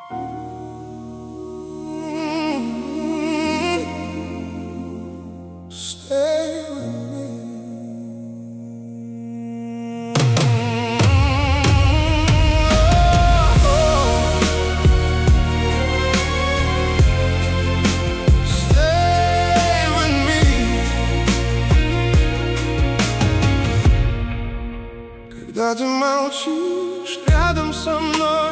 Когда ты молчишь рядом со мной,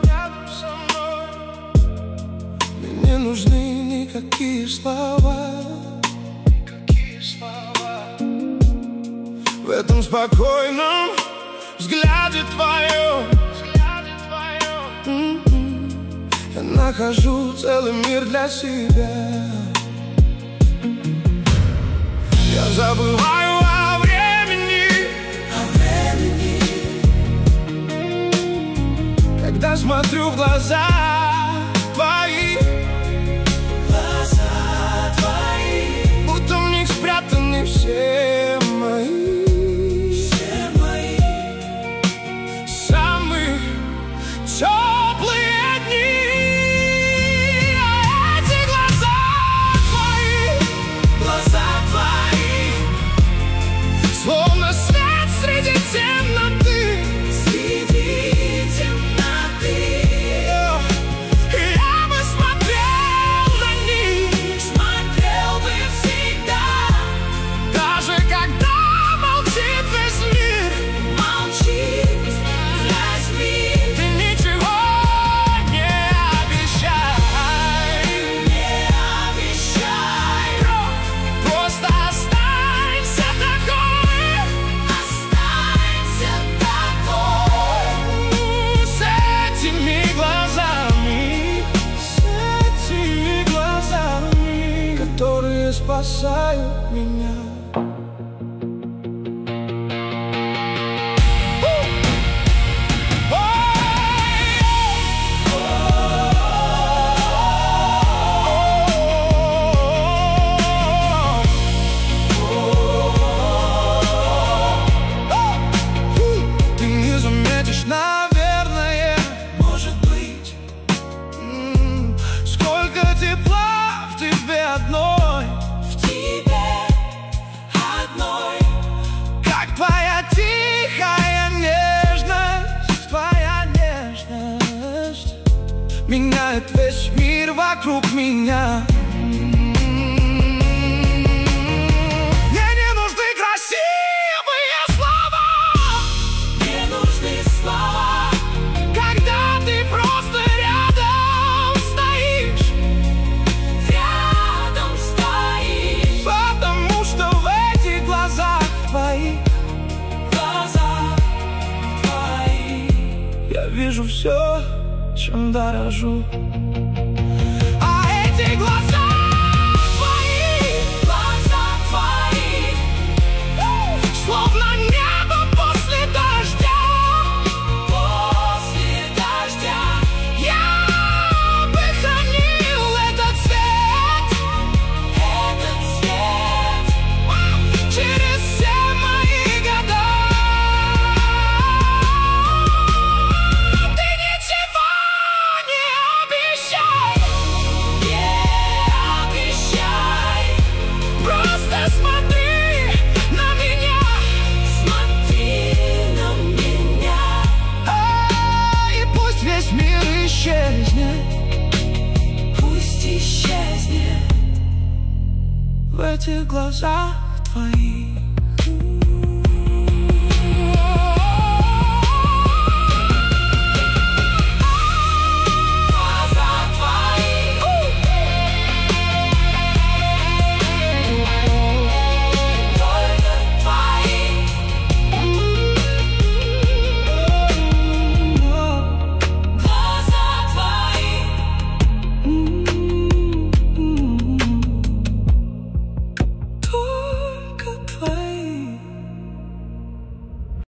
мне не нужны никакие слова. В этом спокойном взгляде твоем я нахожу целый мир для себя. Я забываю о времени, когда смотрю в глаза твои, будто в них спрятаны все мои самые теплые дни. А эти глаза твои, словно свет среди темноты. Которые спасают меня. Ты не заметишь, наверное, может быть, сколько тепла в тебе одной, как твоя тихая нежность меняет весь мир вокруг меня. Мне не нужны красивые слова, когда ты просто рядом стоишь, потому что в этих глазах твоих я вижу все, чем дорожу. А эти глаза твои, словно небо после дождя. Я бы хранил этот цвет через все мои года. Ты ничего не обещай, просто смотри на меня, и пусть весь мир исчезнет, в этих глазах твоих.